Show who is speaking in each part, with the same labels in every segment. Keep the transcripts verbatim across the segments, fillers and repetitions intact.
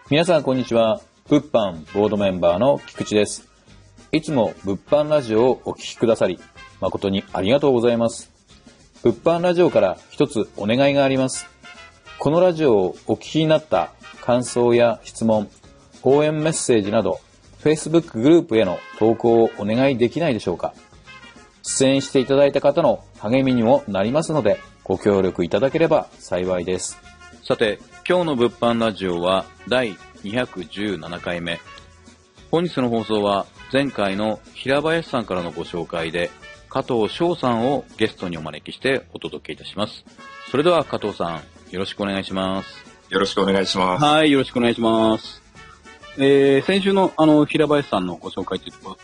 Speaker 1: 皆さんこんにちは。物販ボードメンバーの菊池です。いつも物販ラジオをお聞きくださり誠にありがとうございます。物販ラジオから一つお願いがあります。このラジオをお聞きになった感想や質問、応援メッセージなど Facebook グループへの投稿をお願いできないでしょうか。出演していただいた方の励みにもなりますのでご協力いただければ幸いです。さて、今日の物販ラジオはだいにひゃくじゅうななかいめ。本日の放送は前回の平林さんからのご紹介で加藤翔さんをゲストにお招きしてお届けいたします。それでは加藤さん、よろしくお願いします。
Speaker 2: よろしくお願いします。
Speaker 3: はい、よろしくお願いします。えー、先週のあの平林さんのご紹介ということ、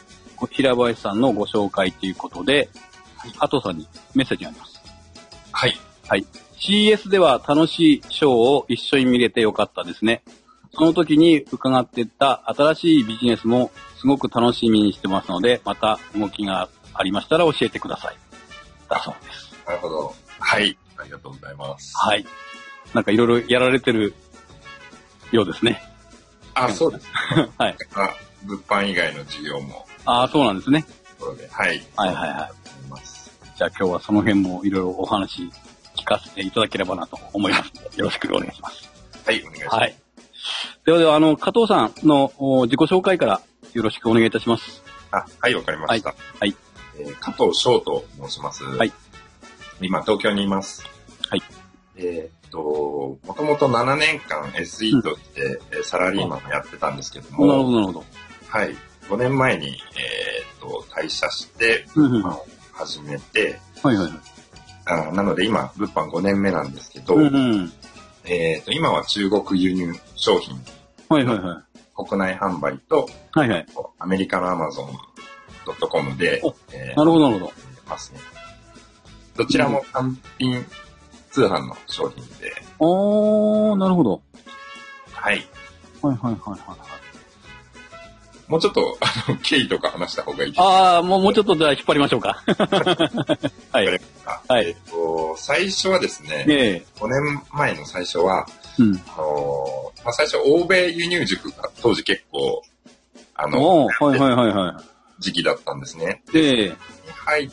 Speaker 3: 平林さんのご紹介ということで、はい、加藤さんにメッセージがあります。
Speaker 2: はい。
Speaker 3: はい。シーエス では楽しいショーを一緒に見れてよかったですね。その時に伺っていた新しいビジネスもすごく楽しみにしてますので、また動きがありましたら教えてください。だそうです。
Speaker 2: なるほど。はい。ありがとうございます。
Speaker 3: はい。なんかいろいろやられてるようですね。
Speaker 2: あ、そうですね。
Speaker 3: はい。
Speaker 2: あ、物販以外の事業も。
Speaker 3: あ、そうなんですね。
Speaker 2: はい。
Speaker 3: はいはいはい。じゃあ今日はその辺もいろいろお話聞かせていただければなと思いますので、よろしくお願いします。
Speaker 2: はい、お願いします。はい。
Speaker 3: ではでは、あの、加藤さんの自己紹介からよろしくお願いいたします。
Speaker 2: あ、はい、わかりました。はい。
Speaker 3: はい、
Speaker 2: えー、加藤翔と申します。はい。今、東京にいます。
Speaker 3: はい。
Speaker 2: えー、っと、もともとななねんかん エスイー として、うん、サラリーマンをやってたんですけども。
Speaker 3: なるほど、なるほど。
Speaker 2: はい。ごねんまえに、えー、っと、退社して、物販を始めて、
Speaker 3: うんうん、はいはいはい。
Speaker 2: あなので今、物販ごねんめなんですけど、
Speaker 3: うんうん、
Speaker 2: えっと、今は中国輸入商品。
Speaker 3: はいはいはい。
Speaker 2: 国内販売と、
Speaker 3: はいはい。
Speaker 2: アメリカの アマゾンドットコム で、
Speaker 3: えー、なるほどなるほど。
Speaker 2: ますね。どちらも単品通販の商品で。
Speaker 3: おー、なるほど。
Speaker 2: はい。
Speaker 3: はいはいはいはい。
Speaker 2: もうちょっと、あの、経緯とか話した方がいいですか？
Speaker 3: ああ、もう、もうちょっとじゃあ引っ張りましょうか。はい。
Speaker 2: はい。えっと、最初はですね、
Speaker 3: ね、
Speaker 2: ごねんまえの最初は、
Speaker 3: うん、
Speaker 2: あの、まあ、最初、欧米輸入塾が当時結構、あ
Speaker 3: の、はいはいはいはい。
Speaker 2: 時期だったんですね。
Speaker 3: で、
Speaker 2: 入って、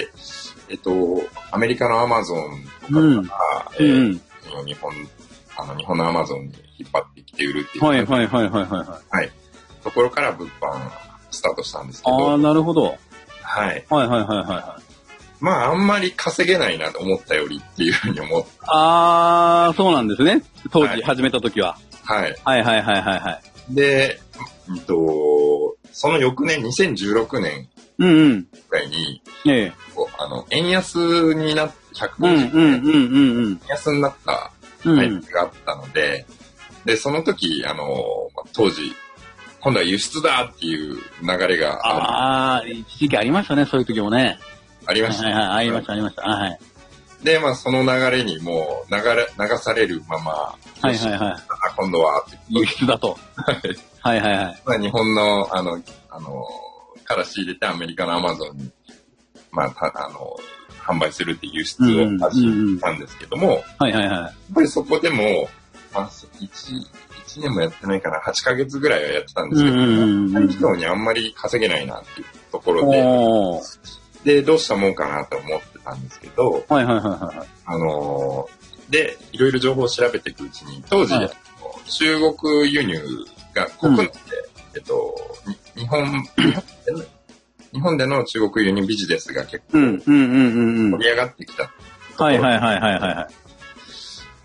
Speaker 2: えっと、アメリカのアマゾンとかから、うん、えーうん、日本、あの、日本のアマゾンに引っ張ってきて売るっていう。
Speaker 3: はいはいはいはいはい。
Speaker 2: はい。ところから物販スタートしたんですけど。
Speaker 3: ああ、なるほど。
Speaker 2: はい。
Speaker 3: はいはいはいはい。
Speaker 2: まあ、あんまり稼げないなと思ったよりっていうふうに思って。
Speaker 3: ああ、そうなんですね。当時始めた時は。
Speaker 2: はい。
Speaker 3: はいはいはいはいはい。
Speaker 2: で、えっと、その翌年、にせんじゅうろくねんぐらいに、
Speaker 3: うんうん、ええ、
Speaker 2: あの、円安になって、ひゃくごじゅうえん、
Speaker 3: うんうんうんうん、
Speaker 2: 円安になったタイミングがあったので、うん、で、その時、あの、当時、今度は輸出だっていう流れが
Speaker 3: ある。ああ、一時期ありましたね、そういう時もね。
Speaker 2: ありました。
Speaker 3: はいはい、ありました、ありました。はい。
Speaker 2: で、まあ、その流れにもう流れ、流されるまま、
Speaker 3: はいはいはい。
Speaker 2: 今度は、
Speaker 3: 輸出だと。はいはいはい。
Speaker 2: まあ、日本の、あの、あの、から仕入れてアメリカのアマゾンに、まあ、たあの、販売するっていう輸出を始めたんですけども、
Speaker 3: はいはいはい。
Speaker 2: やっぱりそこでも、まあ、1、一年もやってないかな、はちかげつぐらいはやってたんですけども、大企業にあんまり稼げないなっていうところで、で、どうしたもんかなと思ってたんですけど、
Speaker 3: はいはいはいはい。
Speaker 2: あのー、で、いろいろ情報を調べていくうちに、当時、はい、中国輸入が国内で、うん、えっと、日本、日本での中国輸入ビジネスが結構盛り上がってきた。
Speaker 3: はいはいはいはいはい。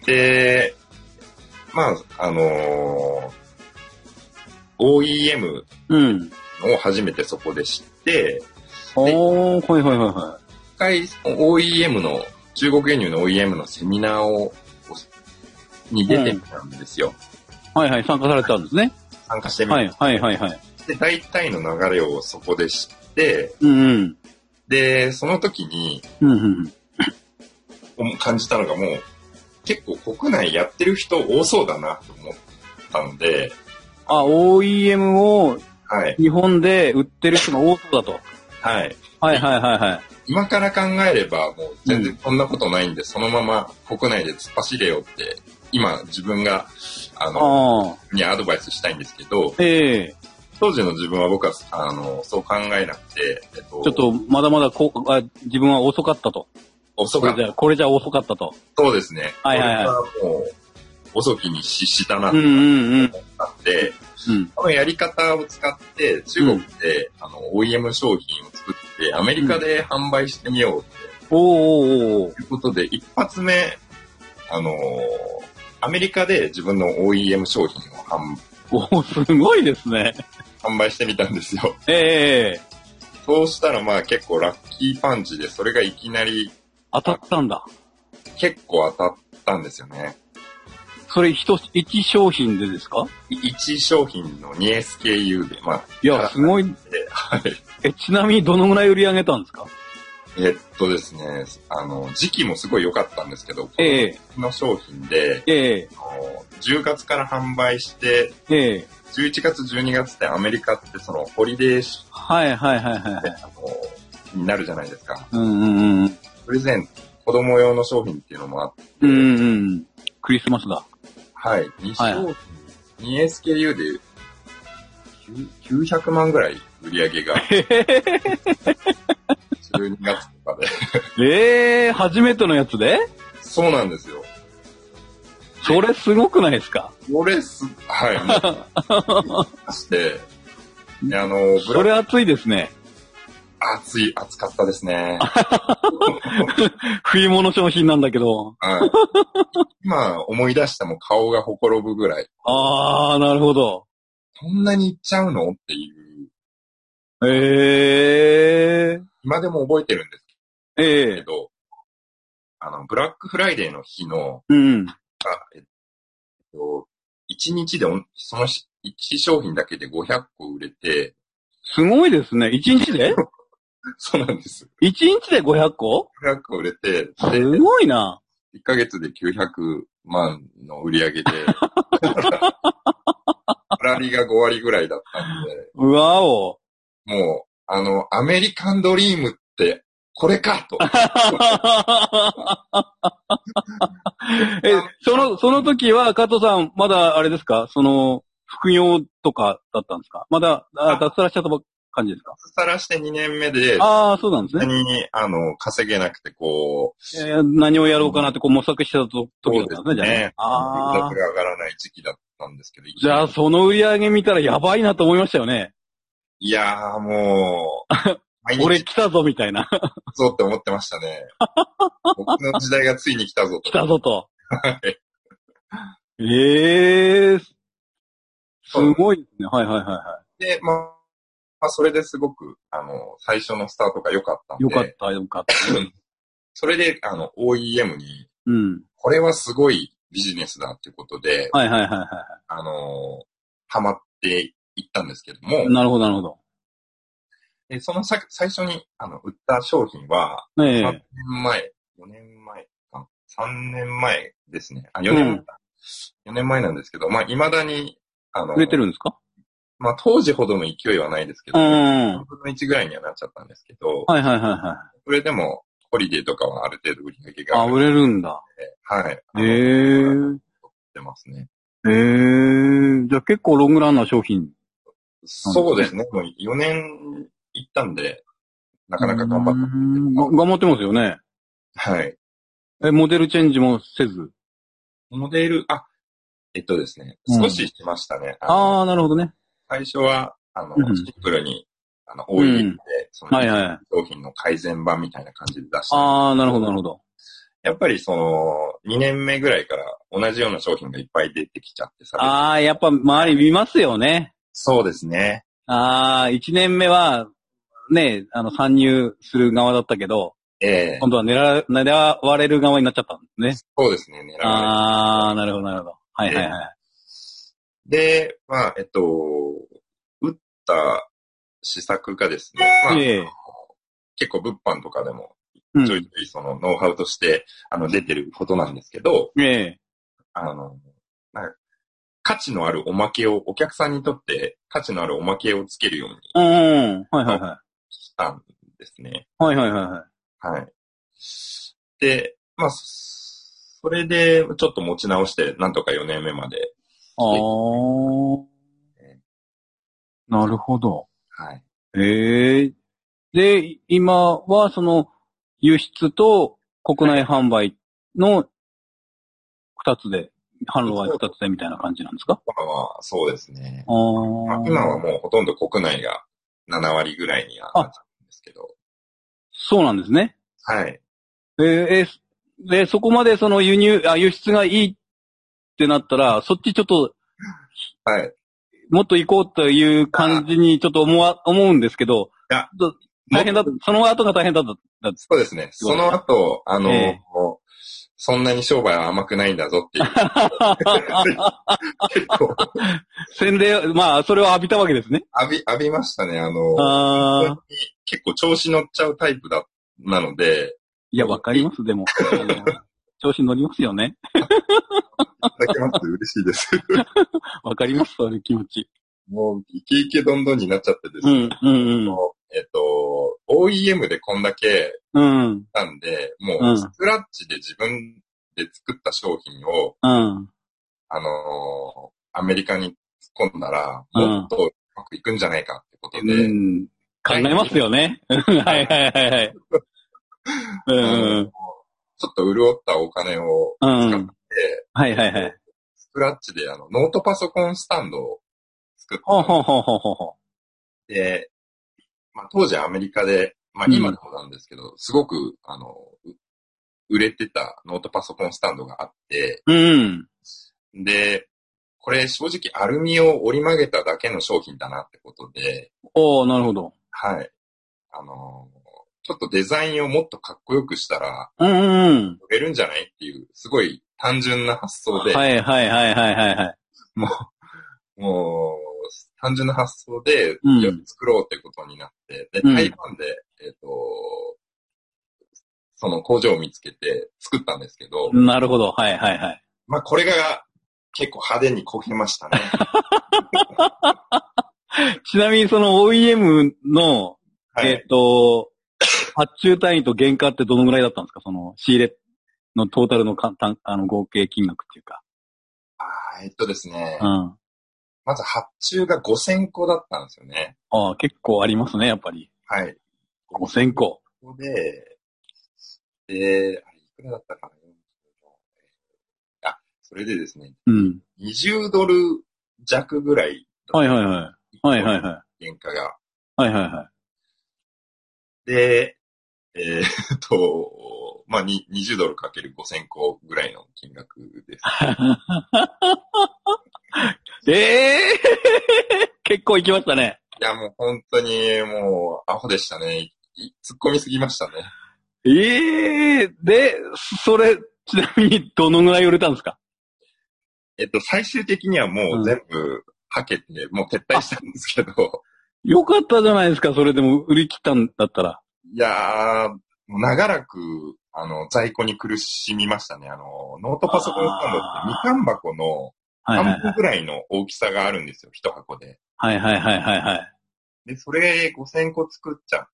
Speaker 2: で、まあ、あのー、オーイーエム を初めてそこで知って、
Speaker 3: うん、おー、はいはいはいはい。
Speaker 2: 一回 オーイーエム の、中国輸入の オーイーエム のセミナーを、に出てみたんですよ、
Speaker 3: うん。はいはい、参加されたんですね。
Speaker 2: 参加してみた。
Speaker 3: はいはいはいはい。
Speaker 2: で、大体の流れをそこで知って、
Speaker 3: うんうん、
Speaker 2: で、その時に、
Speaker 3: うんうん
Speaker 2: うん、感じたのがもう、結構国内やってる人多そうだなと思ったので。
Speaker 3: あ、オーイーエム を日本で売ってる人が多そうだと。
Speaker 2: はい。
Speaker 3: はいはいはいはい。
Speaker 2: 今から考えればもう全然そんなことないんで、うん、そのまま国内で突っ走れよって今自分が、あの、
Speaker 3: あ
Speaker 2: にアドバイスしたいんですけど、
Speaker 3: ええ
Speaker 2: 当時の自分は僕は、あの、そう考えなくて、えっと、
Speaker 3: ちょっと、まだまだこあ自分は遅かったと。
Speaker 2: 遅かった。
Speaker 3: これじゃ、これじゃ遅かったと。
Speaker 2: そうですね。
Speaker 3: はいはいはい
Speaker 2: これはもう、遅きに失したなと
Speaker 3: うんうんうん。
Speaker 2: 思ったんで、
Speaker 3: うん。
Speaker 2: このやり方を使って中国で、うん、あの オーイーエム 商品を作ってアメリカで販売してみようって、
Speaker 3: うん、おーおーおー
Speaker 2: ということで一発目あのー、アメリカで自分の オーイーエム 商品を販
Speaker 3: おーすごいですね。
Speaker 2: 販売してみたんですよ。
Speaker 3: ええ
Speaker 2: ー、そうしたらまあ結構ラッキーパンチでそれがいきなり
Speaker 3: 当たったんだ。
Speaker 2: 結構当たったんですよね。
Speaker 3: それ一、一商品でですか？
Speaker 2: いち商品の にエスケーユー で、まあ。
Speaker 3: いや、すごい。
Speaker 2: はい。
Speaker 3: え、ちなみにどのぐらい売り上げたんですか？
Speaker 2: えっとですね、あの、時期もすごい良かったんですけど、
Speaker 3: ええ
Speaker 2: この商品で、
Speaker 3: ええ
Speaker 2: じゅうがつから販売して、
Speaker 3: ええ
Speaker 2: じゅういちがつ、じゅうにがつってアメリカってそのホリデー
Speaker 3: はいはいはいはい。
Speaker 2: あのになるじゃないですか。
Speaker 3: うんうんうん。
Speaker 2: プレゼント、子供用の商品っていうのもあって、
Speaker 3: うんうんうん。クリスマスだ。
Speaker 2: はい。に商品、はい、にエスケーユー できゅうひゃくまんぐらい売り上げが、じゅうにがつとかで。
Speaker 3: ええー、初めてのやつで？
Speaker 2: そうなんですよ。
Speaker 3: それすごくないですか？
Speaker 2: それす、はい。して、あの、
Speaker 3: それ熱いですね。
Speaker 2: 暑い、暑かったですね。
Speaker 3: 冬物商品なんだけど。
Speaker 2: はい、今思い出しても顔がほころぶぐらい。
Speaker 3: ああ、なるほど。
Speaker 2: そんなにいっちゃうのっていう。
Speaker 3: ええー。
Speaker 2: 今でも覚えてるんです
Speaker 3: ええ
Speaker 2: けど、あの、ブラックフライデーの日の、
Speaker 3: うん。
Speaker 2: あえっと、いちにちで、そのいち商品だけでごひゃっこ売れて。
Speaker 3: すごいですね。いちにちで
Speaker 2: そうなんです。
Speaker 3: いちにちでごひゃっこ ?
Speaker 2: ごひゃっこ売れて。
Speaker 3: すごいな。
Speaker 2: いっかげつできゅうひゃくまんの売り上げで。粗利がごわりぐらいだったんで。
Speaker 3: うわお。
Speaker 2: もう、あの、アメリカンドリームって、これかと。
Speaker 3: え、その、その時は、加藤さん、まだあれですか？その、副業とかだったんですか？まだ、あ脱サラしちゃった感じですか？
Speaker 2: 脱サラしてにねんめで、
Speaker 3: ああ、そうなんですね。
Speaker 2: 何、あの、稼げなくて、こう、
Speaker 3: えー、何をやろうかなってこう模索してた時だったんですね、じゃあね。
Speaker 2: ああ。上がらない時期だったんですけど。
Speaker 3: じゃあ、その売り上げ見たらやばいなと思いましたよね。
Speaker 2: いやー、もう、
Speaker 3: 俺来たぞ、みたいな。
Speaker 2: そうって思ってましたね。僕の時代がついに来たぞと。
Speaker 3: 来たぞと。ええー、すごいですね。はいはいはいはい。
Speaker 2: で、まあ、まあ、それですごく、あの、最初のスタートが良かったんで。
Speaker 3: 良かった、良かった。
Speaker 2: それで、あの、オーイーエム に、
Speaker 3: うん。
Speaker 2: これはすごいビジネスだっていうことで、
Speaker 3: はいはいはいはい。
Speaker 2: あの、ハマっていったんですけども。
Speaker 3: なるほどなるほど。
Speaker 2: で、そのさ最初に、あの、売った商品は、
Speaker 3: ええ、
Speaker 2: さんねんまえ、よねんまえか、さんねんまえですね。あ、よねんまえ、うん、よねんまえなんですけど、まあ、未だに、あの、
Speaker 3: 売れてるんですか？
Speaker 2: まあ、当時ほどの勢いはないですけど、
Speaker 3: うん。
Speaker 2: さんぶんのいちぐらいにはなっちゃったんですけど、
Speaker 3: はいはいはいはい。
Speaker 2: それでも、ホリデーとかはある程度売り上げが
Speaker 3: あ、売れるんだ。
Speaker 2: はい。
Speaker 3: ええー。
Speaker 2: 出ますね。
Speaker 3: ええー。じゃあ結構ロングランな商品、ね。
Speaker 2: そうですね。もうよねん行ったんで、なかなか頑張った。
Speaker 3: 頑張ってますよね。
Speaker 2: はい。
Speaker 3: え、モデルチェンジもせず。
Speaker 2: モデル、あ、えっとですね、少ししましたね。
Speaker 3: うん、ああ、なるほどね。
Speaker 2: 最初は、あの、うん、シンプルに、あの、オーイーエム で、その、商品の改善版みたいな感じで出した。
Speaker 3: ああ、なるほど、なるほど。
Speaker 2: やっぱりその、にねんめぐらいから同じような商品がいっぱい出てきちゃってさ。
Speaker 3: ああ、やっぱ周り見ますよね。
Speaker 2: そうですね。
Speaker 3: ああ、いちねんめは、ね、あの、参入する側だったけど、
Speaker 2: ええー、
Speaker 3: 今度は狙、狙われる側になっちゃったんですね。
Speaker 2: そうですね、狙われる。
Speaker 3: ああ、なるほど、なるほど。はいはいはい。
Speaker 2: で、まあ、えっと、打った施策がですね、まあ、えー、結構物販とかでも、ちょいちょいそのノウハウとして、あの、出てることなんですけど、
Speaker 3: ええー、
Speaker 2: あの、価値のあるおまけを、お客さんにとって価値のあるおまけをつけるように。
Speaker 3: うん、はいはいはい。
Speaker 2: したんですね。
Speaker 3: はいはいはいはい。
Speaker 2: はい。で、まあ、 それで、ちょっと持ち直して、なんとかよねんめまで。
Speaker 3: ああ。なるほど。
Speaker 2: はい。
Speaker 3: ええ。で、今はその、輸出と国内販売の二つで、販路は二つでみたいな感じなんですか？
Speaker 2: 今はそうですね。
Speaker 3: あー、
Speaker 2: まあ、今はもうほとんど国内がなな割ぐらいにはなっちゃうんですけど。
Speaker 3: そうなんですね。
Speaker 2: はい。
Speaker 3: えー、えーで、そこまでその輸入、あ、輸出がいいってなったら、そっちちょっと、
Speaker 2: はい。
Speaker 3: もっと行こうという感じにちょっと思わ、思うんですけど、
Speaker 2: いや、
Speaker 3: ちょっと大変だ、その後が大変だった。だ
Speaker 2: そうですね。その後、あの、
Speaker 3: え
Speaker 2: そんなに商売は甘くないんだぞっていう。結構。
Speaker 3: 宣伝、まあ、それを浴びたわけですね。
Speaker 2: 浴び、浴びましたね。あの、
Speaker 3: あ
Speaker 2: 結構調子乗っちゃうタイプだ、なので。
Speaker 3: いや、わかります、でも。調子乗りますよね。
Speaker 2: いただけます嬉しいです。
Speaker 3: わかります、そういう気持ち。
Speaker 2: もう、イケイケどんどんになっちゃってですね。
Speaker 3: うん、うん、うん。
Speaker 2: えっと、オーイーエム でこんだけ、
Speaker 3: うん。
Speaker 2: なんで、もう、スクラッチで自分で作った商品を、
Speaker 3: うん。
Speaker 2: あのー、アメリカに突っ込んだら、もっとうまくいくんじゃないかってことで。
Speaker 3: うん、考えますよね。はいはいはいはい。うん、
Speaker 2: ちょっと潤ったお金を使って、うん、
Speaker 3: はいはいはい。
Speaker 2: スクラッチであの、ノートパソコンスタンドを作った。
Speaker 3: ほうほうほうほうほ
Speaker 2: う。で、まあ、当時アメリカで、まあ今もなんですけど、うん、すごく、あの、売れてたノートパソコンスタンドがあって、
Speaker 3: うん。
Speaker 2: で、これ正直アルミを折り曲げただけの商品だなってことで。
Speaker 3: おー、なるほど。
Speaker 2: はい。あの、ちょっとデザインをもっとかっこよくしたら、
Speaker 3: うんうん。
Speaker 2: 売れるんじゃないっていう、すごい単純な発想で。
Speaker 3: はいはいはいはいはいはい。
Speaker 2: もう、もう、単純な発想で、うん、作ろうってことになって、で、台湾で、うん、えっと、その工場を見つけて作ったんですけど。
Speaker 3: なるほど。はいはいはい。
Speaker 2: まあこれが結構派手にこけましたね。
Speaker 3: ちなみにその オーイーエム の、はい、えっと、発注単位と原価ってどのぐらいだったんですか？その仕入れのトータルの簡単、あの合計金額っていうか。
Speaker 2: ああ、えっとですね。
Speaker 3: うん。
Speaker 2: まず発注がごせんこだったんですよね。
Speaker 3: ああ、結構ありますね、やっぱり。
Speaker 2: はい。
Speaker 3: ごせんこ。
Speaker 2: で、で、あれ、いくらだったかな？あ、それでですね。
Speaker 3: うん。
Speaker 2: にじゅうドル弱ぐらい。
Speaker 3: はいはいはい。はいはいはい。
Speaker 2: 原価が。
Speaker 3: はいはいはい。
Speaker 2: で、えー、っと、まあ、ににじゅうドルかけるごせんこぐらいの金額です。
Speaker 3: ええー、結構いきましたね。
Speaker 2: いや、もう本当にもうアホでしたね。突っ込みすぎましたね。
Speaker 3: ええー、で、それ、ちなみにどのぐらい売れたんですか？
Speaker 2: えっと、最終的にはもう全部はけて、うん、もう撤退したんですけど。
Speaker 3: よかったじゃないですか、それでも売り切ったんだったら。
Speaker 2: いやー、長らく、あの、在庫に苦しみましたね。あの、ノートパソコンスタンドってみかん箱の半分ぐらいの大きさがあるんですよ、一箱で。
Speaker 3: はいはいはいはいはい。
Speaker 2: で、それごせんこ作っちゃって、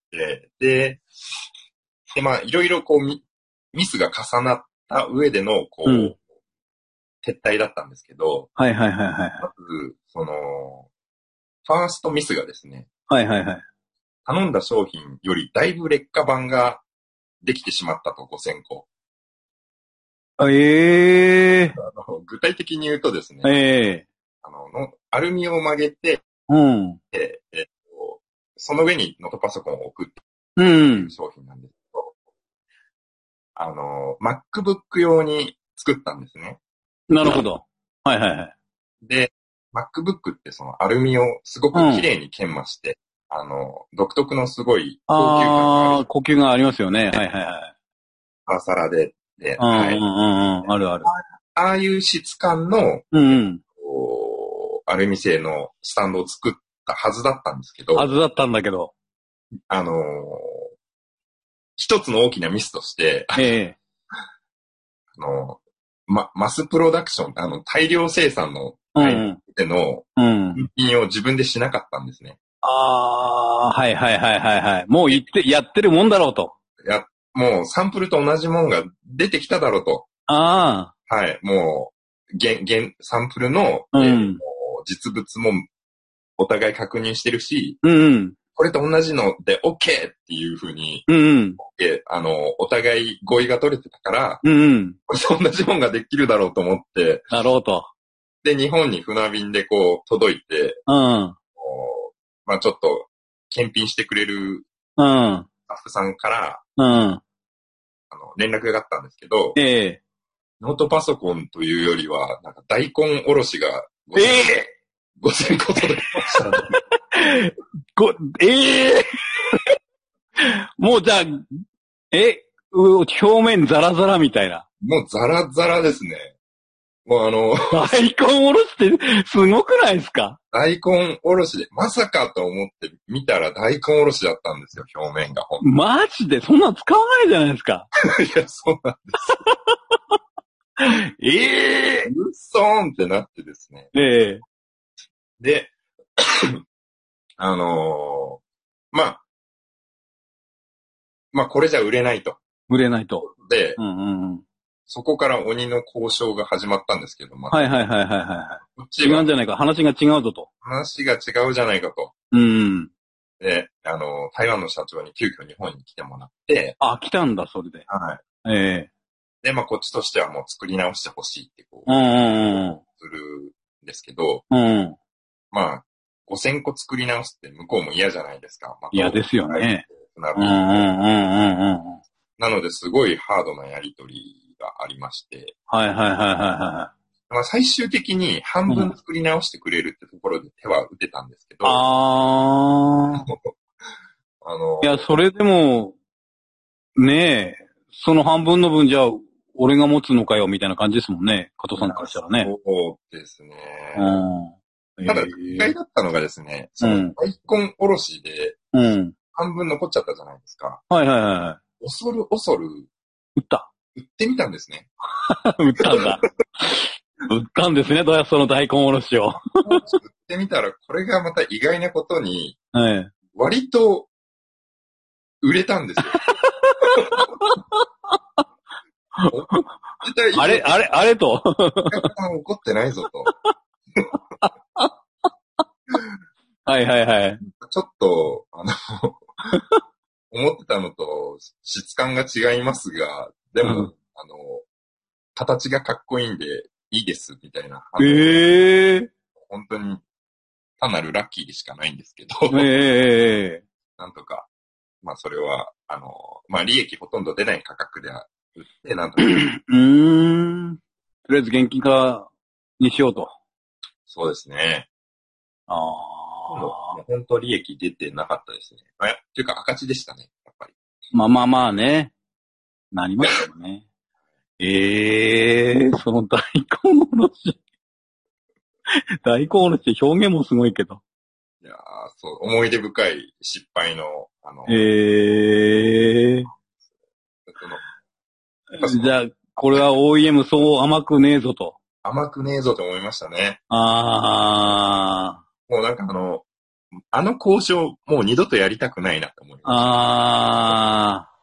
Speaker 2: で、で、まあ、いろいろこうミ、ミスが重なった上での、こう、うん、撤退だったんですけど、
Speaker 3: はいはいはいはい。
Speaker 2: まず、その、ファーストミスがですね、
Speaker 3: はいはいはい。
Speaker 2: 頼んだ商品よりだいぶ劣化版ができてしまったと、ごせんこ。
Speaker 3: ええー。
Speaker 2: あの具体的に言うとですね、
Speaker 3: ええ
Speaker 2: ー。あの、のアルミを曲げて、
Speaker 3: うん。
Speaker 2: ええっと、その上にノートパソコンを置くっていう商品なんですけど、うん、あの、MacBook 用に作ったんですね。
Speaker 3: なるほど。はいはいはい。
Speaker 2: で、MacBook ってそのアルミをすごく綺麗に研磨して、うん、あの、独特のすごい
Speaker 3: 高級感がある。ああ、高級がありますよね。はいはいはい。
Speaker 2: パーサラで、で、
Speaker 3: うんうんうんうん、あるある。
Speaker 2: ああいう質感の、
Speaker 3: うんうん、
Speaker 2: アルミ製のスタンドを作ったはずだったんですけど。
Speaker 3: はずだったんだけど。
Speaker 2: あのー、一つの大きなミスとして、
Speaker 3: ええ、
Speaker 2: あの、ま、マスプロダクション、あの、大量生産の、での、品品を自分でしなかったんですね。
Speaker 3: ああ、はいはいはいはいはい。もう言って、やってるもんだろうと。
Speaker 2: や、もうサンプルと同じもんが出てきただろうと。
Speaker 3: ああ。
Speaker 2: はい、もう、現、現、サンプルの、
Speaker 3: うん
Speaker 2: えーもう実物もお互い確認してるし、
Speaker 3: うんうん。
Speaker 2: これと同じので OK っていう風に、
Speaker 3: うんうん。
Speaker 2: えあの、お互い合意が取れてたから、
Speaker 3: うんうん。
Speaker 2: これと同じもんができるだろうと思って、
Speaker 3: だろうと。
Speaker 2: で、日本に船便でこう届いて、
Speaker 3: うん。
Speaker 2: まあちょっと、検品してくれる
Speaker 3: うん。
Speaker 2: スタッフさんから、
Speaker 3: うん。
Speaker 2: あの、連絡があったんですけど、
Speaker 3: ええ
Speaker 2: ノートパソコンというよりは、なんか大根おろしが
Speaker 3: ええ
Speaker 2: ごせんこ届きましたね。
Speaker 3: ご、ええもうじゃあ、え、う表面ザラザラみたいな。
Speaker 2: もうザラザラですね。もうあの、
Speaker 3: 大根おろしってすごくないですか？
Speaker 2: 大根おろしで、まさかと思って見たら大根おろしだったんですよ、表面が。ほん
Speaker 3: マジでそんなの使わないじゃないですか。
Speaker 2: いや、そうなんです。
Speaker 3: ええ
Speaker 2: うっそーんってなってですね。
Speaker 3: ええ
Speaker 2: で、あのー、まあ、まあこれじゃ売れないと。
Speaker 3: 売れないと。
Speaker 2: で、
Speaker 3: うんうんうん。
Speaker 2: そこから鬼の交渉が始まったんですけど、まあ、
Speaker 3: はいはいはいはいは
Speaker 2: こっ
Speaker 3: い。違
Speaker 2: ちは
Speaker 3: うんじゃないか。話が違うぞと。
Speaker 2: 話が違うじゃないかと。
Speaker 3: うん。
Speaker 2: で、あの、台湾の社長に急遽日本に来てもらって、
Speaker 3: あ、来たんだ、それで。
Speaker 2: はい。
Speaker 3: ええ
Speaker 2: で、まあこっちとしてはもう作り直してほしいってこう、
Speaker 3: うんうん
Speaker 2: するんですけど、
Speaker 3: うん。うん。
Speaker 2: まあ、ごせんこ作り直すって向こうも嫌じゃないですか。まあ、
Speaker 3: 嫌ですよね。
Speaker 2: な
Speaker 3: うんうんうんうんうん。
Speaker 2: なので、すごいハードなやりとりがありまして、
Speaker 3: はいはいはいはいは
Speaker 2: まあ、最終的に半分作り直してくれるってところで手は打てたんですけど、
Speaker 3: い。あー。
Speaker 2: あの、
Speaker 3: いや、それでも、ねえ、その半分の分じゃあ、俺が持つのかよ、みたいな感じですもんね。加藤さんからしたらね。
Speaker 2: そうですね。
Speaker 3: うん。
Speaker 2: ただ、
Speaker 3: え
Speaker 2: 意外だったのがですね、その大根おろしで
Speaker 3: ーうん。
Speaker 2: 半分残っちゃったじゃないですか。
Speaker 3: はいはいはいはい。
Speaker 2: 恐る恐る
Speaker 3: 売った。
Speaker 2: 売ってみたんですね。
Speaker 3: 売ったんだ。売ったんですね、どうやその大根おろしを。
Speaker 2: 売ってみたら、これがまた意外なことに、
Speaker 3: はい。
Speaker 2: 割と売れたんですよ。
Speaker 3: あれ、あれ、あれと。
Speaker 2: お客さん怒ってないぞと。
Speaker 3: はいはいはい。
Speaker 2: ちょっと、あの、思ってたのと質感が違いますが、でも、うん、あの、形がかっこいいんでいいですみたいな。
Speaker 3: ええー。
Speaker 2: 本当に単なるラッキーでしかないんですけど。
Speaker 3: ええー。
Speaker 2: なんとか、まあそれは、あの、まあ利益ほとんど出ない価格で売って、なんとか。
Speaker 3: うーん。とりあえず現金化にしようと。
Speaker 2: そうですね。
Speaker 3: ああ。
Speaker 2: もう本当利益出てなかったですね。あ、っていうか赤字でしたね、やっぱり。
Speaker 3: まあまあまあね。なりましたよね。ええー、その大根おろし。大根おろし表現もすごいけど。
Speaker 2: いやー、そう、思い出深い失敗の、あの。
Speaker 3: ええー。じゃあ、これは オーイーエム そう甘くねえぞと。
Speaker 2: 甘くねえぞと思いましたね。
Speaker 3: ああ。
Speaker 2: もうなんかあの、あの交渉、もう二度とやりたくないなと思いました。
Speaker 3: ああ。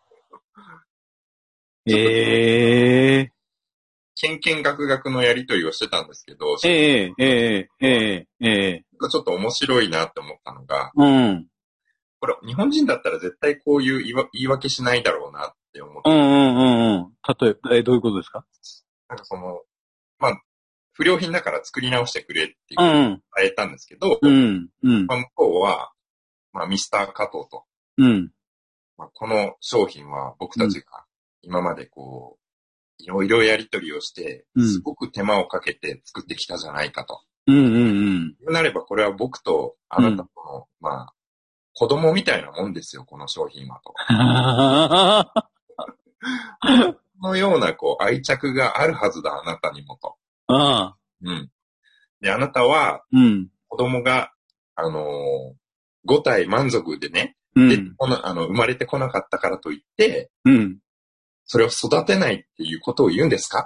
Speaker 3: ええー。
Speaker 2: けんけんがくがくのやりとりをしてたんですけど、
Speaker 3: ええ、ええ、ええ、ええ。
Speaker 2: ちょっと面白いなって思ったのが、
Speaker 3: うん。
Speaker 2: これ、日本人だったら絶対こういう言い, 言い訳しないだろうなって思って。
Speaker 3: うんうんうんうん。例えば、え、どういうことですか？
Speaker 2: なんかその、まあ、不良品だから作り直してくれっていう、
Speaker 3: 伝
Speaker 2: えたんですけど、
Speaker 3: うん、うん。
Speaker 2: まあ、向こうは、まあ、ミスター加藤と、
Speaker 3: うん。
Speaker 2: まあ、この商品は僕たちが今までこう、いろいろやり取りをして、すごく手間をかけて作ってきたじゃないかと。
Speaker 3: うんうんうん。
Speaker 2: なればこれは僕とあなたとの、うん、まあ、子供みたいなもんですよ、この商品はと。このようなこう愛着があるはずだ、あなたにもと。
Speaker 3: ああ。
Speaker 2: うん。で、あなたは、うん、子供が、あのー、ご体満足でね、うん、でこのあの生まれてこなかったからといって、うん、それを育てないっていうことを言うんですか？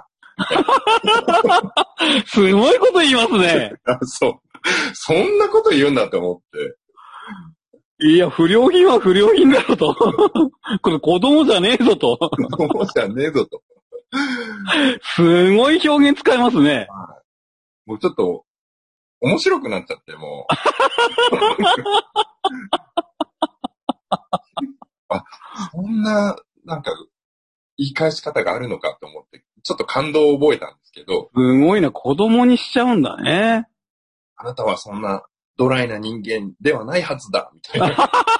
Speaker 3: すごいこと言いますね。
Speaker 2: そう。そんなこと言うんだって思って。
Speaker 3: いや、不良品は不良品だろと。これ子供じゃねえぞと。
Speaker 2: 子供じゃねえぞと。
Speaker 3: すごい表現使いますね。
Speaker 2: もうちょっと、面白くなっちゃって、もう。あ、そんな、なんか、言い返し方があるのかと思って、ちょっと感動を覚えたんですけど。
Speaker 3: すごいな、子供にしちゃうんだね。
Speaker 2: あなたはそんなドライな人間ではないはずだ、みたいな。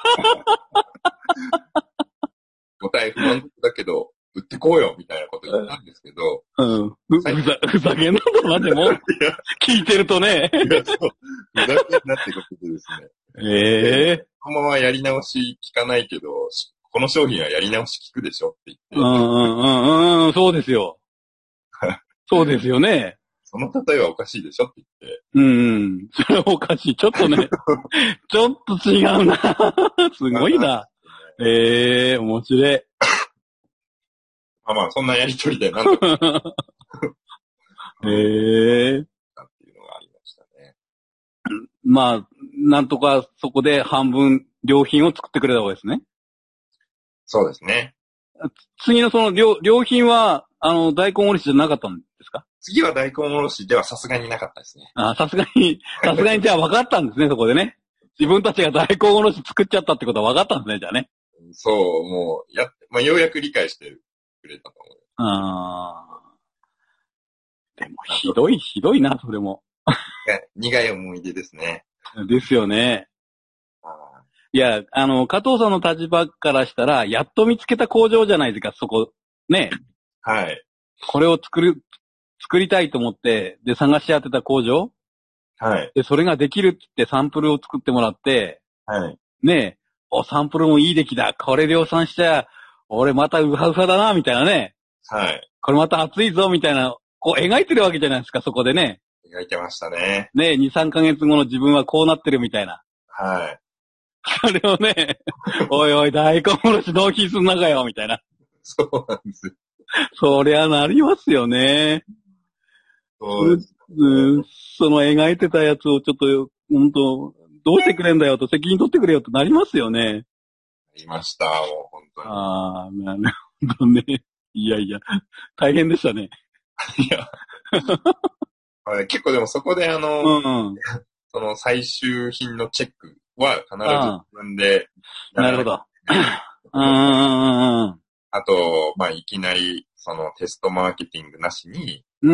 Speaker 2: 答え不満足だけど、売ってこうよ、みたいなこと言ったんですけど。
Speaker 3: うん。ふざ、ふざけんなとな、でも。聞いてるとね。
Speaker 2: いや、そう。ふざけんなってことでです
Speaker 3: ね。ええー。
Speaker 2: このままやり直し聞かないけど、この商品はやり直し聞くでしょって言って。
Speaker 3: うんうんうんうん、そうですよ。そうですよね。
Speaker 2: その例えはおかしいでしょって言って。
Speaker 3: うんうん。それはおかしい。ちょっとね。ちょっと違うな。すごいな。ええー、面白い。
Speaker 2: まあまあ、そんなやりとりでなんとか。
Speaker 3: ええー。
Speaker 2: っていうのがありましたね。
Speaker 3: まあ、なんとかそこで半分良品を作ってくれた方がですね。
Speaker 2: そうですね。
Speaker 3: 次のその良、良品は、あの、大根おろしじゃなかったんですか？
Speaker 2: 次は大根おろしではさすがになかったですね。
Speaker 3: あ、さすがに、さすがにじゃあ分かったんですね、そこでね。自分たちが大根おろし作っちゃったってことは分かったんですね、じゃあね。
Speaker 2: そう、もう、やって、まあ、ようやく理解してくれたと思う。
Speaker 3: ああ。でも、ひどい、ひどいな、それも。
Speaker 2: 苦い思い出ですね。
Speaker 3: ですよね。いや、あの、加藤さんの立場からしたら、やっと見つけた工場じゃないですか、そこ。ね。
Speaker 2: はい。
Speaker 3: これを作る、作りたいと思って、で、探し当てた工場。
Speaker 2: はい。
Speaker 3: で、それができるって言ってサンプルを作ってもらって、
Speaker 2: はい。
Speaker 3: ね。お、サンプルもいい出来だ。これ量産しちゃ、俺またウハウハだな、みたいなね。
Speaker 2: はい。
Speaker 3: これまた熱いぞ、みたいな、こう描いてるわけじゃないですか、そこでね。
Speaker 2: 描いてましたね。
Speaker 3: ね、に、さんかげつごの自分はこうなってるみたいな。
Speaker 2: はい。
Speaker 3: それをね、おいおい、大根おろし納品すんなかよ、みたいな。
Speaker 2: そうなんですよ。
Speaker 3: そりゃなりますよね。
Speaker 2: そうです、ね、
Speaker 3: うん。その描いてたやつをちょっと、本当どうしてくれんだよと、責任取ってくれよとなりますよね。
Speaker 2: いました、もう本当に。
Speaker 3: ああ、なるほどね。いやいや、大変でしたね。
Speaker 2: いや。結構でもそこであの、うんうん、その最終品のチェックは必ず自分でやらないと。
Speaker 3: なるほど。うんうんうん。
Speaker 2: あと、まあ、いきなり、そのテストマーケティングなしに、
Speaker 3: うん。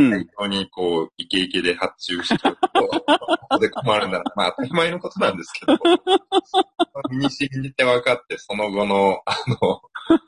Speaker 2: 最初にこう、イケイケで発注しちゃうと、ここで困るなら、まあ当たり前のことなんですけど、身に染みて分かって、その後の、あの、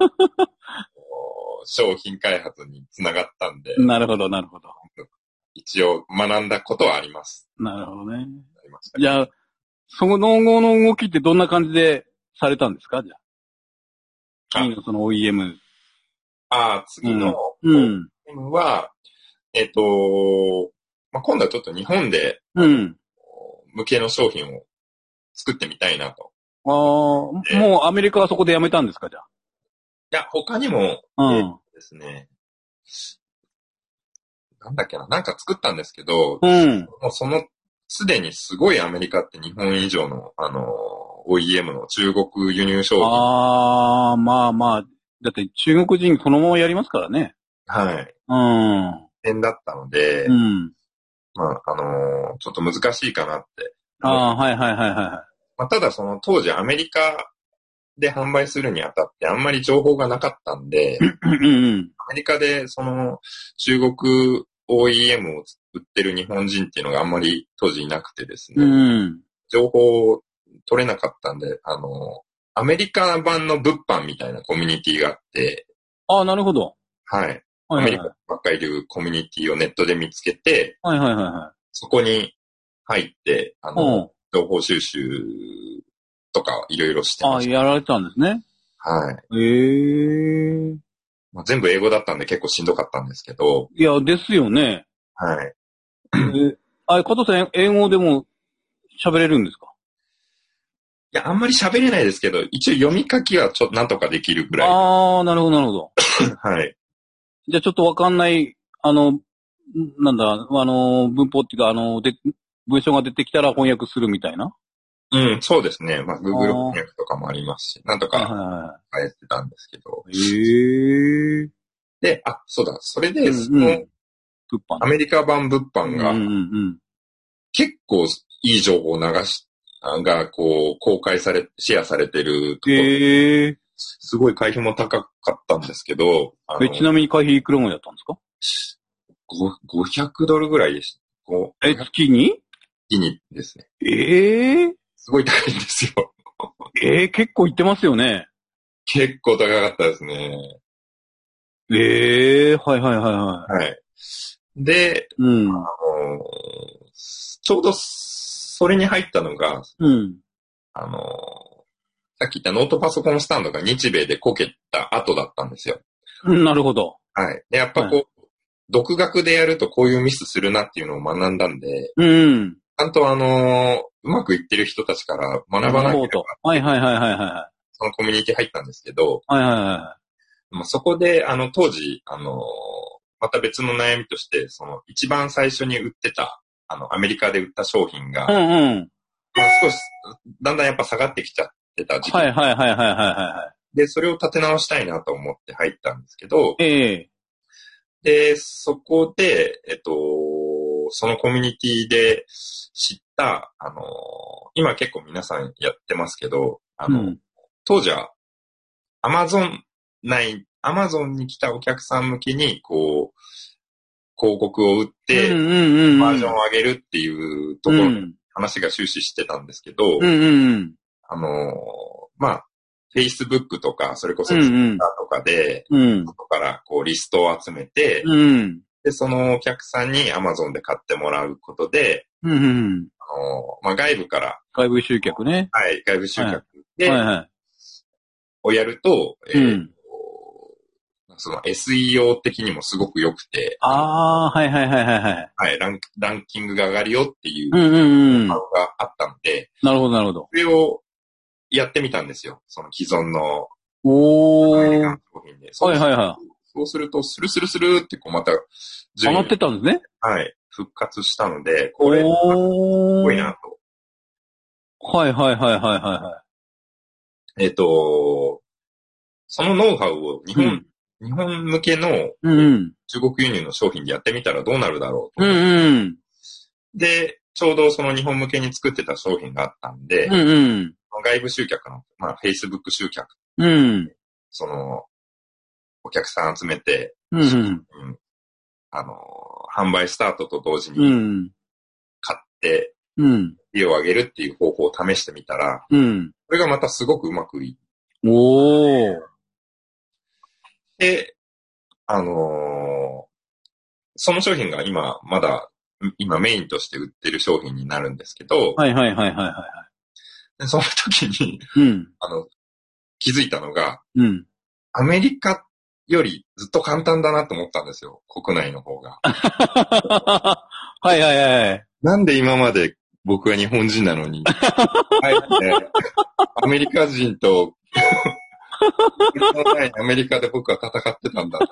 Speaker 2: 商品開発につながったんで。
Speaker 3: なるほど、なるほど。
Speaker 2: 一応学んだことはあります。
Speaker 3: なるほどね。じゃあ、その後の動きってどんな感じでされたんですか？じゃあ。次のその オーイーエム。
Speaker 2: ああ、次の オーイーエム は、うん、えっ、ー、と、まあ、今度はちょっと日本で、
Speaker 3: うん、
Speaker 2: 向けの商品を作ってみたいなと。
Speaker 3: ああ、もうアメリカはそこでやめたんですか？じゃあ。
Speaker 2: いや、他にも、
Speaker 3: うん、
Speaker 2: えー、ですね、なんだっけな、なんか作ったんですけど、
Speaker 3: うん、
Speaker 2: もうその、すでにすごいアメリカって日本以上の、あの、オーイーエム の中国輸入商品。
Speaker 3: ああ、まあまあ、だって中国人そのままやりますからね。
Speaker 2: はい。
Speaker 3: うん。
Speaker 2: 点だったので、
Speaker 3: うん。
Speaker 2: まあ、あのー、ちょっと難しいかなって。
Speaker 3: ああ、はいはいはいはい。
Speaker 2: まあ、ただその当時アメリカで販売するにあたってあんまり情報がなかったんで、
Speaker 3: うんうん、
Speaker 2: アメリカでその中国 オーイーエム を売ってる日本人っていうのがあんまり当時いなくてですね、
Speaker 3: うん、
Speaker 2: 情報取れなかったんで、あの、アメリカ版の物販みたいなコミュニティがあって、
Speaker 3: ああ、なるほど。
Speaker 2: はい。はいはいはい、アメリカばっかりいるコミュニティをネットで見つけて、
Speaker 3: はいはいはいはい、
Speaker 2: そこに入って、あの、情報収集とかいろいろしてました。
Speaker 3: ああ、やられてたんですね。
Speaker 2: はい。
Speaker 3: へえー。
Speaker 2: まあ、全部英語だったんで結構しんどかったんですけど。
Speaker 3: いや、ですよね。
Speaker 2: はい。
Speaker 3: えー、あ、加藤さん、英語でも喋れるんですか？
Speaker 2: いや、あんまり喋れないですけど、一応読み書きはちょっとなんとかできるぐらい。
Speaker 3: ああ、なるほど、なるほど。
Speaker 2: はい。
Speaker 3: じゃあちょっとわかんない、あの、なんだ、あの、文法っていうか、あの、で、文章が出てきたら翻訳するみたいな？
Speaker 2: うん、そうですね。まあ、Google 翻訳とかもありますし、なんとか変えてたんですけど。
Speaker 3: へえー。
Speaker 2: で、あ、そうだ、それで、
Speaker 3: うんうん
Speaker 2: その、
Speaker 3: 物販。
Speaker 2: アメリカ版物販が、
Speaker 3: うんうんうん。
Speaker 2: 結構いい情報を流し、が、こう、公開され、シェアされてるところ、
Speaker 3: へえ。
Speaker 2: すごい会費も高かったんですけど、あの
Speaker 3: え、ちなみに会費いくらぐらいだったんですか？
Speaker 2: ごごひゃくドルぐらいでした。こう
Speaker 3: え、月に？
Speaker 2: 月にですね。
Speaker 3: ええ
Speaker 2: すごい高いんですよ。
Speaker 3: ええ、結構いってますよね。
Speaker 2: 結構高かったですね。
Speaker 3: ええ、はいはいはいは
Speaker 2: はい。で、
Speaker 3: い。うん。
Speaker 2: あのちょうどそれに入ったのが、
Speaker 3: うん。
Speaker 2: あのさっき言ったノートパソコンスタンドが日米でこけた後だったんですよ。
Speaker 3: うん、なるほど。
Speaker 2: はい。で、やっぱこう、
Speaker 3: は
Speaker 2: 独学でやるとこういうミスするなっていうのを学んだんで、
Speaker 3: うん。
Speaker 2: ちゃんとあのーうまくいってる人たちから学ばなければ、
Speaker 3: と。はいはいはいはいは
Speaker 2: そのコミュニティ入ったんですけど、
Speaker 3: い。はいはいは
Speaker 2: まあ、そこで、あの、当時、あのーまた別の悩みとして、その、一番最初に売ってた、あの、アメリカで売った商品が、
Speaker 3: い。うんうん。
Speaker 2: まあ少し、だんだんやっぱ下がってきちゃってた時期。
Speaker 3: はいはいはいはいはいは
Speaker 2: で、それを立て直したいなと思って入ったんですけど、
Speaker 3: い。ええ。
Speaker 2: で、そこで、えっと、そのコミュニティで知った、あの、今結構皆さんやってますけど、あの、
Speaker 3: うん、
Speaker 2: 当時は、アマゾン内、アマゾンに来たお客さん向けに、こう、広告を売って、
Speaker 3: うんうんうんうん、
Speaker 2: バージョンを上げるっていうところに話が終始してたんですけど、
Speaker 3: うんうんうん、
Speaker 2: あの、まあ、Facebook とか、それこそ Twitter とかで、
Speaker 3: うんうん、
Speaker 2: 外からこうリストを集めて、
Speaker 3: うん、
Speaker 2: で、そのお客さんに Amazon で買ってもらうことで、
Speaker 3: うんうん、
Speaker 2: あの、まあ、外部から、
Speaker 3: 外部集客ね。
Speaker 2: はい、外部集客で、
Speaker 3: はいはい、
Speaker 2: をやると、えー
Speaker 3: うん
Speaker 2: その エスイーオー 的にもすごく良くて、
Speaker 3: ああ、はいはいはいはいはい。
Speaker 2: はい、ランランキングが上がるよっていう
Speaker 3: うんうんうん。
Speaker 2: 顔があったので、
Speaker 3: なるほどなるほど。
Speaker 2: それをやってみたんですよ。その既存の
Speaker 3: おー。
Speaker 2: アメリカの商品で。
Speaker 3: はいはいはい。
Speaker 2: そうすると、スルスルスルってこうまた
Speaker 3: 上がってったんですね。
Speaker 2: はい、復活したので、これ、すごいなと。
Speaker 3: はいはいはいはいはい。
Speaker 2: えっと、そのノウハウを日本、うん日本向けの中国輸入の商品でやってみたらどうなるだろうと。
Speaker 3: うんうん、
Speaker 2: で、ちょうどその日本向けに作ってた商品があったんで、
Speaker 3: うんうん、
Speaker 2: 外部集客の、まあ、Facebook 集客、
Speaker 3: うん、
Speaker 2: その、お客さん集めて、
Speaker 3: うんうん、
Speaker 2: あの、販売スタートと同時に買って、利を上げるっていう方法を試してみたら、
Speaker 3: うん、
Speaker 2: それがまたすごくうまくいって、
Speaker 3: おー。
Speaker 2: で、あのー、その商品が今、まだ、今メインとして売ってる商品になるんですけど、
Speaker 3: はいはいはいはいはい。
Speaker 2: でその時に、
Speaker 3: うん、あ
Speaker 2: の、気づいたのが、
Speaker 3: うん、
Speaker 2: アメリカよりずっと簡単だなと思ったんですよ、国内の方が。
Speaker 3: はいはいはい。
Speaker 2: なんで今まで僕は日本人なのに、はい、ね、アメリカ人と、アメリカで僕は戦ってたんだ。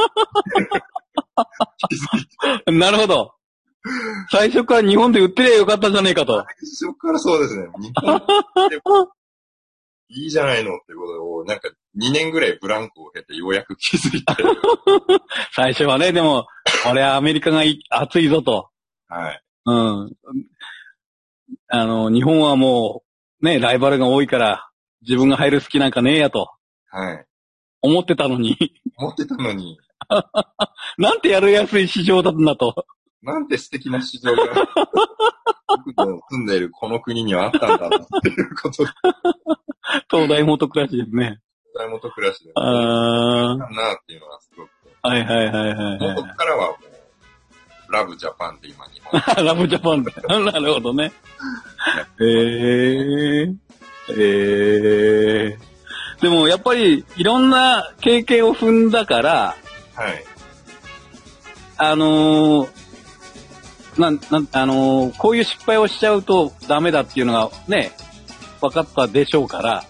Speaker 3: なるほど。最初から日本で売ってりゃよかったじゃねえかと。
Speaker 2: 最初からそうですね。日本でいいじゃないのってことを、なんかにねんぐらいブランクを経てようやく気づいて。
Speaker 3: 最初はね、でも、俺はアメリカが熱いぞと。
Speaker 2: はい。
Speaker 3: うん。あの、日本はもう、ね、ライバルが多いから、自分が入る隙なんかねえやと。
Speaker 2: はい。
Speaker 3: 思ってたのに。
Speaker 2: 思ってたのに。
Speaker 3: なんてやるやすい市場だったんだと。
Speaker 2: なんて素敵な市場が、僕の住んでいるこの国にはあったんだなっていうことで。
Speaker 3: 東大元暮らしですね。
Speaker 2: 東大元暮らしで。
Speaker 3: ああ。
Speaker 2: なっていうのはすごく。
Speaker 3: はいはいはいはい、はい。
Speaker 2: ここからはもう、ラブジャパンで今日本。
Speaker 3: ラブジャパンで。なるほどね。へえー。ええー。でもやっぱりいろんな経験を踏んだから、
Speaker 2: はい。
Speaker 3: あのー、なん、なん、あのー、こういう失敗をしちゃうとダメだっていうのがね、分かったでしょうから、
Speaker 2: はい。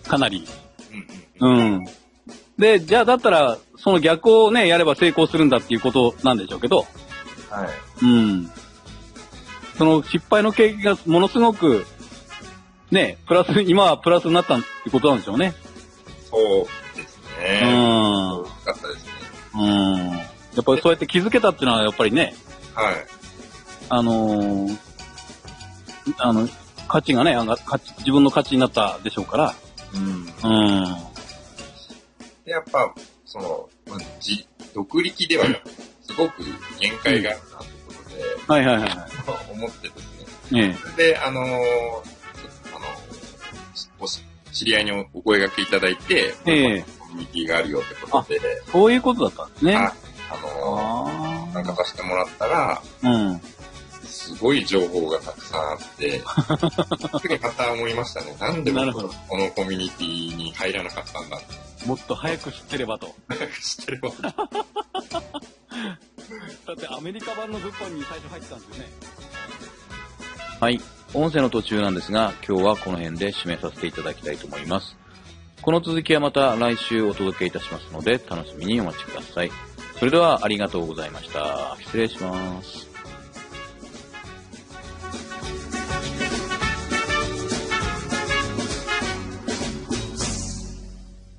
Speaker 3: かなり。
Speaker 2: うん、うん。
Speaker 3: うん。で、じゃあだったら、その逆をね、やれば成功するんだっていうことなんでしょうけど、
Speaker 2: はい。
Speaker 3: うん。その失敗の経験がものすごく、ね、プラス、今はプラスになったってことなんでしょうね。
Speaker 2: そうですね。うん。大きかったですね。
Speaker 3: うん。やっぱりそうやって気づけたっていうのは、やっぱりね、
Speaker 2: はい。
Speaker 3: あのー、あの、価値がね、価値、自分の価値になったでしょうから。
Speaker 2: うん。
Speaker 3: うん。
Speaker 2: で、やっぱ、その、じ、独力ではなく、すごく限界があるなってことで、
Speaker 3: はいはいはい。
Speaker 2: 思ってですね。
Speaker 3: ええ。
Speaker 2: それで、あのー、あのお知り合いにお声掛けいただいて、
Speaker 3: ええ。
Speaker 2: コミュニティがあるよってことで、
Speaker 3: そういうことだったんですね。
Speaker 2: あ、あのー、参加させてもらったら、
Speaker 3: うん。
Speaker 2: すごい情報がたくさんあって、すぐまた思いましたね。なんで僕このコミュニティに入らなかったんだって。
Speaker 3: もっと早く知ってればと。
Speaker 2: 早く知ってれば。
Speaker 3: だってアメリカ版の物販に最初入ってたんですよね。はい。音声の途中なんですが、今日はこの辺で締めさせていただきたいと思います。この続きはまた来週お届けいたしますので、楽しみにお待ちください。それではありがとうございました。失礼します。